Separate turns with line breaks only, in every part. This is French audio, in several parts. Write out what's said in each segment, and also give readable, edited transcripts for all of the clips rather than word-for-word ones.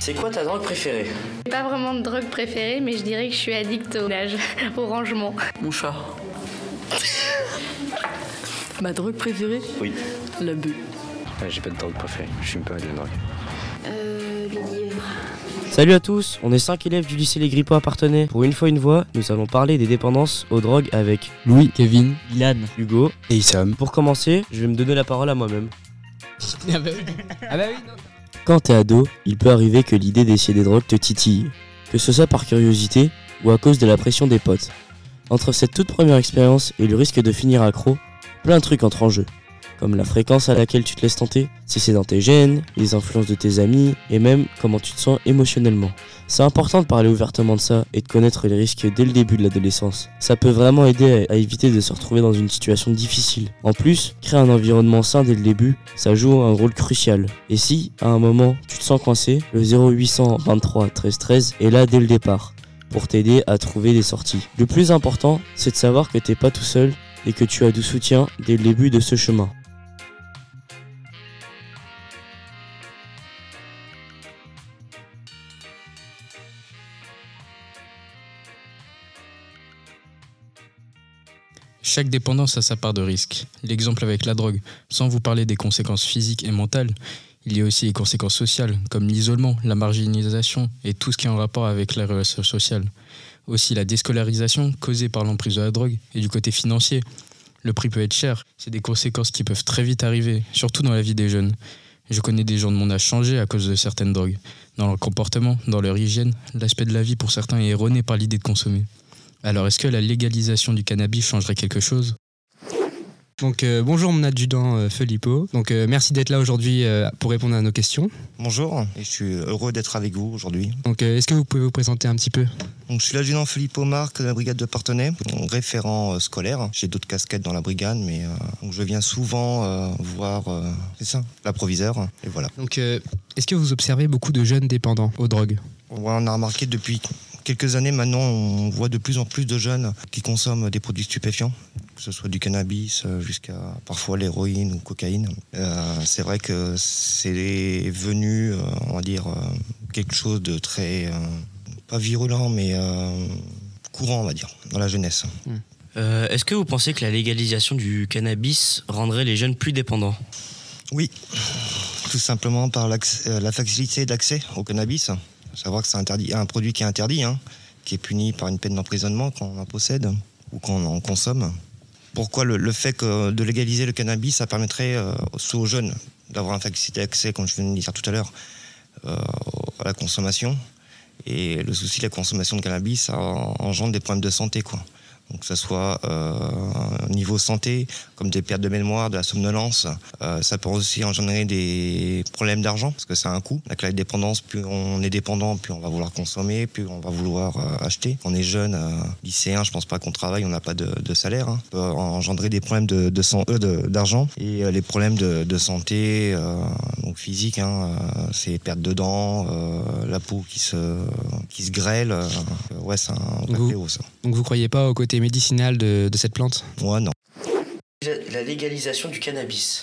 C'est quoi ta drogue préférée?
Pas vraiment de drogue préférée, mais je dirais que je suis addict au ménage, au rangement.
Mon chat.
Ma drogue préférée?
Oui.
La bœuf.
J'ai pas de drogue préférée, je fume pas de drogue.
Le lièvre.
Salut à tous, on est 5 élèves du lycée Les Grippots à Parthenay. Pour une fois une voix, nous allons parler des dépendances aux drogues avec
Louis, Kevin,
Ilan, Hugo
et Issam.
Pour commencer, je vais me donner la parole à moi-même.
Ah bah oui, non.
Quand t'es ado, il peut arriver que l'idée d'essayer des drogues te titille, que ce soit par curiosité ou à cause de la pression des potes. Entre cette toute première expérience et le risque de finir accro, plein de trucs entrent en jeu. Comme la fréquence à laquelle tu te laisses tenter, si c'est dans tes gènes, les influences de tes amis, et même comment tu te sens émotionnellement. C'est important de parler ouvertement de ça et de connaître les risques dès le début de l'adolescence. Ça peut vraiment aider à éviter de se retrouver dans une situation difficile. En plus, créer un environnement sain dès le début, ça joue un rôle crucial. Et si, à un moment, tu te sens coincé, le 0800 23 13 13 est là dès le départ, pour t'aider à trouver des sorties. Le plus important, c'est de savoir que t'es pas tout seul et que tu as du soutien dès le début de ce chemin.
Chaque dépendance a sa part de risque. L'exemple avec la drogue, sans vous parler des conséquences physiques et mentales, il y a aussi les conséquences sociales, comme l'isolement, la marginalisation et tout ce qui est en rapport avec la relation sociale. Aussi la déscolarisation causée par l'emprise de la drogue et du côté financier. Le prix peut être cher, c'est des conséquences qui peuvent très vite arriver, surtout dans la vie des jeunes. Je connais des gens de mon âge changés à cause de certaines drogues. Dans leur comportement, dans leur hygiène, l'aspect de la vie pour certains est erroné par l'idée de consommer. Alors, est-ce que la légalisation du cannabis changerait quelque chose ?
Donc bonjour mon adjudant Filippo. Donc merci d'être là aujourd'hui pour répondre à nos questions.
Bonjour, et je suis heureux d'être avec vous aujourd'hui.
Donc est-ce que vous pouvez vous présenter un petit peu ?
Donc, je suis l'adjudant Filippo Marc de la brigade de Parthenay, référent scolaire. J'ai d'autres casquettes dans la brigade, mais donc je viens souvent voir c'est ça, l'approviseur, et voilà.
Donc est-ce que vous observez beaucoup de jeunes dépendants aux drogues ?
On a remarqué depuis quelques années maintenant, on voit de plus en plus de jeunes qui consomment des produits stupéfiants, que ce soit du cannabis jusqu'à parfois l'héroïne ou cocaïne. C'est vrai que c'est venu, on va dire, quelque chose de très, pas virulent, mais courant, on va dire, dans la jeunesse.
Est-ce que vous pensez que la légalisation du cannabis rendrait les jeunes plus dépendants ?
Oui, tout simplement par la facilité d'accès au cannabis. Il faut savoir que c'est un produit qui est interdit, qui est puni par une peine d'emprisonnement quand on en possède ou quand on en consomme. Pourquoi le fait de légaliser le cannabis, ça permettrait aux jeunes d'avoir une facilité d'accès, comme je viens de dire tout à l'heure, à la consommation. Et le souci de la consommation de cannabis, ça engendre des problèmes de santé, quoi. Donc que ce soit au niveau santé, comme des pertes de mémoire, de la somnolence. Ça peut aussi engendrer des problèmes d'argent, parce que ça a un coût. Avec la dépendance, plus on est dépendant, plus on va vouloir consommer, plus on va vouloir acheter. Quand on est jeune, lycéen, je pense pas qu'on travaille, on n'a pas de salaire. Ça peut engendrer des problèmes d'argent. Et les problèmes de santé, donc physique, c'est perte de dents, la peau qui se grêle. Ouais, c'est un vrai fléau, ça.
Donc vous croyez pas au côté médicinal de cette plante ?
Moi, non.
La légalisation du cannabis.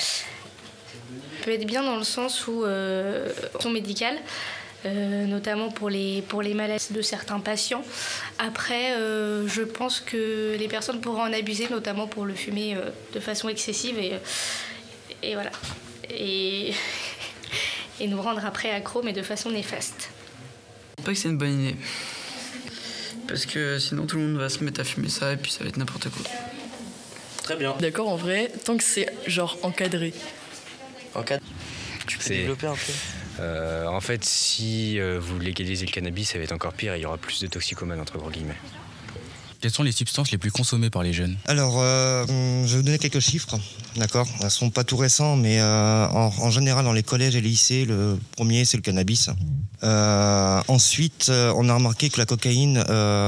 Ça peut être bien dans le sens où sont médicales, notamment pour les maladies de certains patients. Après, je pense que les personnes pourraient en abuser, notamment pour le fumer de façon excessive et voilà. Et nous rendre après accros, mais de façon néfaste.
Je pense pas que c'est une bonne idée. Parce que sinon tout le monde va se mettre à fumer ça et puis ça va être n'importe quoi.
Très bien.
D'accord, en vrai, tant que c'est genre encadré.
Tu peux développer un peu ?
En fait, si vous légalisez le cannabis, ça va être encore pire et il y aura plus de toxicomanes, entre gros guillemets.
Quelles sont les substances les plus consommées par les jeunes ?
Alors, je vais vous donner quelques chiffres, d'accord ? Elles ne sont pas tout récents, mais en général, dans les collèges et les lycées, le premier, c'est le cannabis. Ensuite, on a remarqué que la cocaïne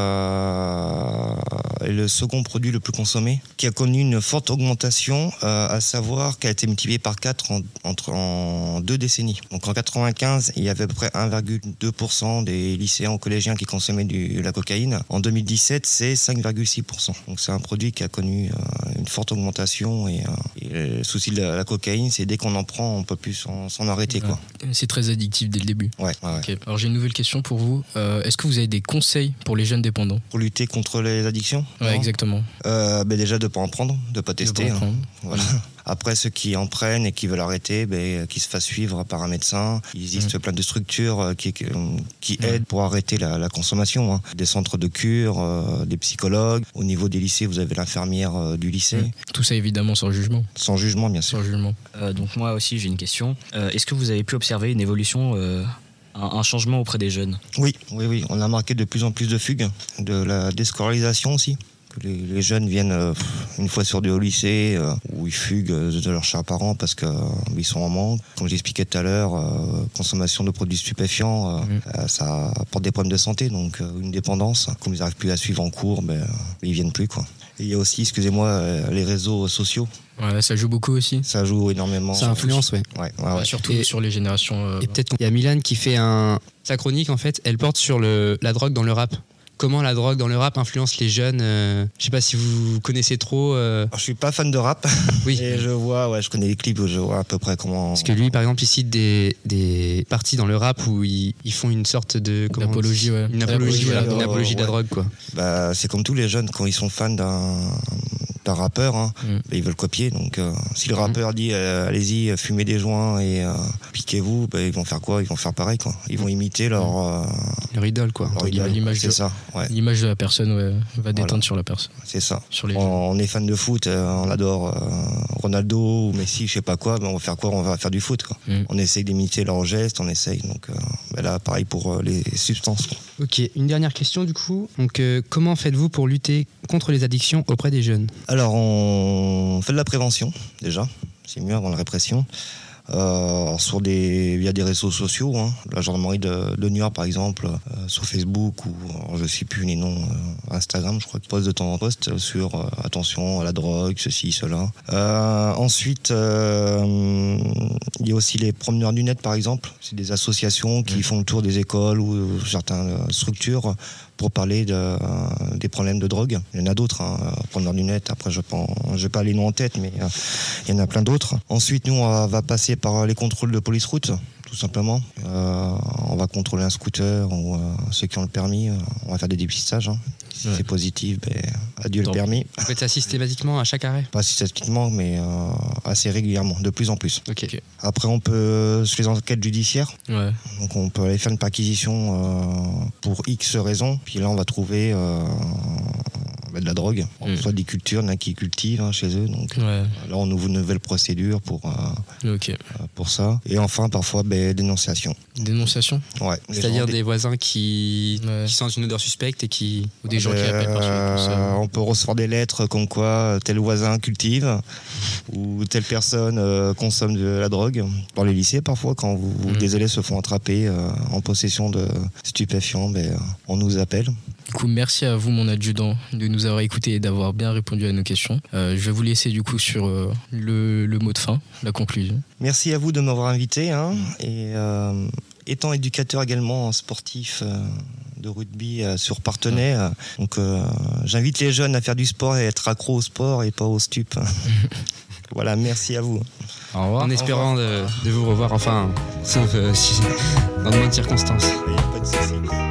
est le second produit le plus consommé, qui a connu une forte augmentation, à savoir qu'elle a été multipliée par 4 en 2 décennies. Donc en 95, il y avait à peu près 1,2% des lycéens ou collégiens qui consommaient de la cocaïne. En 2017, c'est 5,6%. Donc c'est un produit qui a connu une forte augmentation et le souci de la cocaïne, c'est dès qu'on en prend, on peut plus s'en arrêter. Quoi.
C'est très addictif dès le début.
Ouais.
Okay. Alors j'ai une nouvelle question pour vous. Est-ce que vous avez des conseils pour les jeunes dépendants?
Pour lutter contre les addictions?
Ouais, exactement.
Déjà de ne pas en prendre, de ne pas tester. Voilà. Après, ceux qui en prennent et qui veulent arrêter, qu'ils se fassent suivre par un médecin. Il existe plein de structures qui aident pour arrêter la consommation. Hein. Des centres de cure, des psychologues. Au niveau des lycées, vous avez l'infirmière du lycée.
Tout ça évidemment sans jugement.
Sans jugement, bien sûr.
Sans jugement.
Donc moi aussi, j'ai une question. Est-ce que vous avez pu observer une évolution un changement auprès des jeunes?
Oui. On a marqué de plus en plus de fugues, de la déscolarisation aussi. Les jeunes viennent une fois sur deux au lycée où ils fuguent de leurs chers parents parce qu'ils sont en manque. Comme j'expliquais tout à l'heure, consommation de produits stupéfiants, ça apporte des problèmes de santé, donc une dépendance. Comme ils n'arrivent plus à suivre en cours, ils viennent plus. Quoi. Et il y a aussi, les réseaux sociaux.
Ouais, ça joue beaucoup aussi.
Ça joue énormément.
Ça influence, ouais.
Surtout sur les générations.
Et peut-être qu'il y a Milan qui fait sa chronique, en fait, elle porte sur la drogue dans le rap. Comment la drogue dans le rap influence les jeunes Je sais pas si vous connaissez trop.
Alors, je suis pas fan de rap.
Oui.
Et je connais les clips où je vois à peu près comment.
Parce que lui, par exemple, il cite des parties dans le rap où ils font une sorte de
apologie, ouais.
Une apologie de la drogue, quoi.
C'est comme tous les jeunes quand ils sont fans d'un rappeur, ils veulent copier. Donc, si le rappeur dit allez-y, fumez des joints et piquez-vous, ils vont faire quoi? Ils vont faire pareil, quoi. Ils vont imiter leur
idole, quoi.
L'image, c'est ça. Ouais.
L'image de la personne va déteindre sur la personne.
C'est ça.
Sur les
on est fan de foot, on adore Ronaldo ou Messi, je sais pas quoi, on va faire quoi? On va faire du foot, quoi. On essaye d'imiter leurs gestes, on essaye. Donc là, pareil pour les substances, quoi.
Ok, une dernière question du coup. Donc, comment faites-vous pour lutter contre les addictions auprès des jeunes?
Alors, on fait de la prévention, déjà. C'est mieux avant la répression. Via des réseaux sociaux, la gendarmerie de New York par exemple, sur Facebook ou je ne sais plus les noms, Instagram, je crois qu'ils postent de temps en poste sur attention à la drogue, ceci, cela. Ensuite, il y a aussi les promeneurs du net par exemple, c'est des associations qui font le tour des écoles ou certaines structures pour parler des problèmes de drogue. Il y en a d'autres, promeneurs du net, après je n'ai pas les noms en tête, mais il y en a plein d'autres. Ensuite, nous, on va passer par les contrôles de police route, tout simplement. On va contrôler un scooter ou ceux qui ont le permis, on va faire des dépistages. Si c'est positif, adieu le permis.
Vous faites ça systématiquement à chaque arrêt?
Pas systématiquement, mais assez régulièrement, de plus en plus.
Okay.
Après, on peut, sur les enquêtes judiciaires, donc on peut aller faire une perquisition pour X raisons. Puis là, on va trouver de la drogue, soit des cultures, il y en a qui cultivent chez eux. Donc là, on ouvre une nouvelle procédure pour ça. Et enfin, parfois, dénonciation.
Dénonciation?
Ouais.
C'est-à-dire des voisins qui sentent une odeur suspecte et qui...
Ou des gens qui appellent par suite.
On peut recevoir des lettres comme quoi tel voisin cultive ou telle personne consomme de la drogue. Dans les lycées, parfois, quand des élèves se font attraper en possession de stupéfiants, on nous appelle.
Du coup, merci à vous, mon adjudant, de nous avoir écoutés et d'avoir bien répondu à nos questions. Je vais vous laisser du coup sur le mot de fin, la conclusion.
Merci à vous de m'avoir invité. Et étant éducateur également sportif de rugby sur Parthenay, donc j'invite les jeunes à faire du sport et à être accro au sport et pas aux stupes. Voilà, merci à vous.
Au revoir. En espérant de vous revoir, enfin, sauf dans de bonnes circonstances.
Il n'y a pas de souci.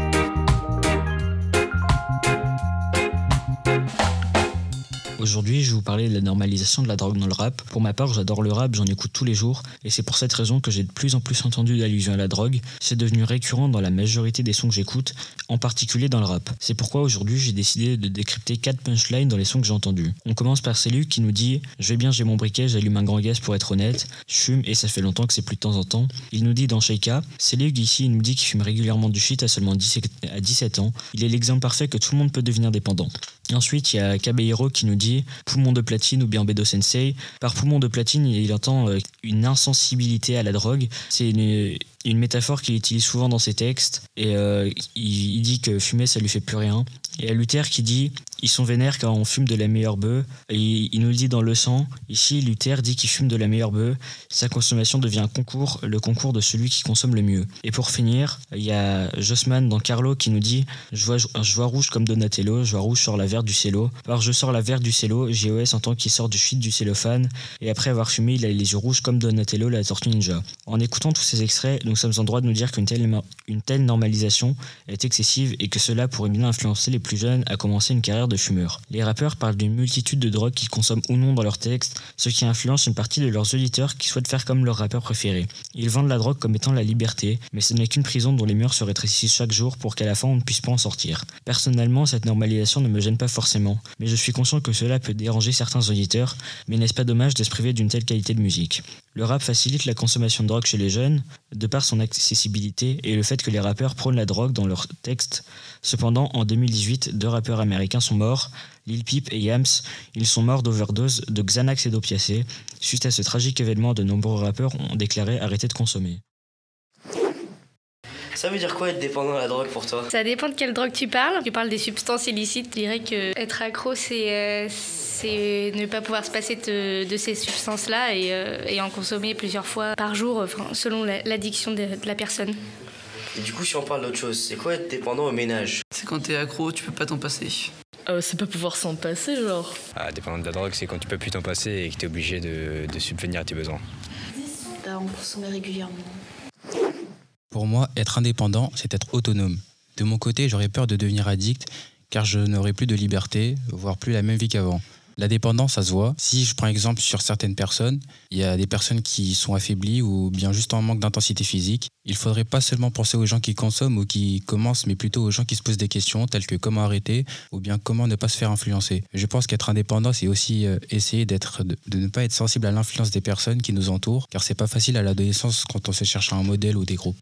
Aujourd'hui, je vais vous parler de la normalisation de la drogue dans le rap. Pour ma part, j'adore le rap, j'en écoute tous les jours, et c'est pour cette raison que j'ai de plus en plus entendu d'allusions à la drogue. C'est devenu récurrent dans la majorité des sons que j'écoute, en particulier dans le rap. C'est pourquoi aujourd'hui, j'ai décidé de décrypter 4 punchlines dans les sons que j'ai entendus. On commence par Céluc qui nous dit « Je vais bien, j'ai mon briquet, j'allume un grand gaz pour être honnête, je fume et ça fait longtemps que c'est plus de temps en temps. » Il nous dit dans Sheika, Céluc ici, il nous dit qu'il fume régulièrement du shit à seulement 17 ans. Il est l'exemple parfait que tout le monde peut devenir dépendant. Ensuite, il y a Caballero qui nous dit « Poumon de platine » ou bien Bedo Sensei. Par poumon de platine, il entend une insensibilité à la drogue. C'est une métaphore qu'il utilise souvent dans ses textes. Et il dit que fumer, ça lui fait plus rien. Et à Luther qui dit Ils sont vénères car on fume de la meilleure bœuf. Et il nous le dit dans Le Sang. Ici, Luther dit qu'il fume de la meilleure bœuf. Sa consommation devient un concours, le concours de celui qui consomme le mieux. Et pour finir, il y a Jossman dans Carlo qui nous dit « Je vois rouge comme Donatello, je vois rouge sur la verte du cello. Par je sors la verte du cello, JOS entend qu'il sort du shit du cellophane. Et après avoir fumé, il a les yeux rouges comme Donatello, la tortue ninja. » En écoutant tous ces extraits, nous sommes en droit de nous dire qu'une telle normalisation est excessive et que cela pourrait bien influencer les plus jeunes à commencer une carrière de fumeur. Les rappeurs parlent d'une multitude de drogues qu'ils consomment ou non dans leurs textes, ce qui influence une partie de leurs auditeurs qui souhaitent faire comme leur rappeur préféré. Ils vendent la drogue comme étant la liberté, mais ce n'est qu'une prison dont les murs se rétrécissent chaque jour pour qu'à la fin on ne puisse pas en sortir. Personnellement, cette normalisation ne me gêne pas forcément, mais je suis conscient que cela peut déranger certains auditeurs, mais n'est-ce pas dommage de se priver d'une telle qualité de musique ? Le rap facilite la consommation de drogue chez les jeunes, de par son accessibilité et le fait que les rappeurs prônent la drogue dans leurs textes. Cependant, en 2018, 2 rappeurs américains sont morts, Lil Peep et Yams. Ils sont morts d'overdose de Xanax et d'opiacés. Suite à ce tragique événement, de nombreux rappeurs ont déclaré arrêter de consommer.
Ça veut dire quoi être dépendant à la drogue pour toi ?
Ça dépend de quelle drogue tu parles. Tu parles des substances illicites. Je dirais qu'être accro, c'est ne pas pouvoir se passer de ces substances-là et en consommer plusieurs fois par jour, selon l'addiction de la personne.
Et du coup, si on parle d'autre chose, c'est quoi être dépendant au ménage ?
C'est quand t'es accro, tu peux pas t'en passer.
C'est pas pouvoir s'en passer, genre.
Dépendant de la drogue, c'est quand tu peux plus t'en passer et que t'es obligé de subvenir à tes besoins.
En consommer régulièrement.
Pour moi, être indépendant, c'est être autonome. De mon côté, j'aurais peur de devenir addict car je n'aurais plus de liberté, voire plus la même vie qu'avant. La dépendance, ça se voit. Si je prends exemple sur certaines personnes, il y a des personnes qui sont affaiblies ou bien juste en manque d'intensité physique. Il ne faudrait pas seulement penser aux gens qui consomment ou qui commencent, mais plutôt aux gens qui se posent des questions telles que comment arrêter ou bien comment ne pas se faire influencer. Je pense qu'être indépendant, c'est aussi essayer de ne pas être sensible à l'influence des personnes qui nous entourent, car c'est pas facile à l'adolescence quand on se cherche un modèle ou des groupes.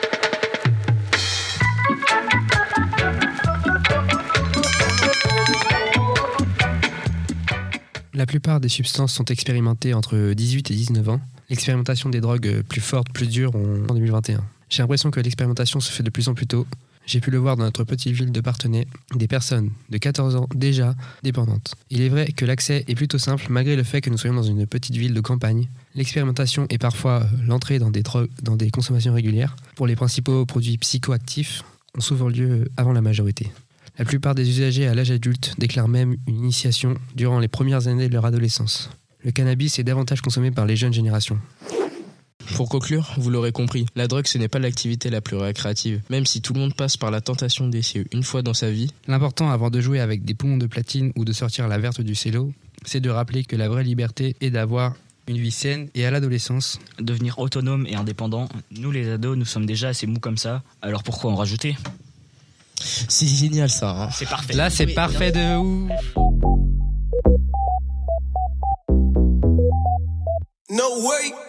La plupart des substances sont expérimentées entre 18 et 19 ans. L'expérimentation des drogues plus fortes, plus dures, en 2021. J'ai l'impression que l'expérimentation se fait de plus en plus tôt. J'ai pu le voir dans notre petite ville de Parthenay, des personnes de 14 ans déjà dépendantes. Il est vrai que l'accès est plutôt simple malgré le fait que nous soyons dans une petite ville de campagne. L'expérimentation est parfois l'entrée dans des consommations régulières. Pour les principaux produits psychoactifs, ont souvent lieu avant la majorité. La plupart des usagers à l'âge adulte déclarent même une initiation durant les premières années de leur adolescence. Le cannabis est davantage consommé par les jeunes générations.
Pour conclure, vous l'aurez compris, la drogue ce n'est pas l'activité la plus récréative. Même si tout le monde passe par la tentation d'essayer une fois dans sa vie.
L'important avant de jouer avec des poumons de platine ou de sortir la verte du cello, c'est de rappeler que la vraie liberté est d'avoir une vie saine et à l'adolescence.
Devenir autonome et indépendant, nous les ados, nous sommes déjà assez mous comme ça, alors pourquoi en rajouter ?
C'est génial ça. Hein.
C'est parfait.
Là c'est parfait de ouf.
No way.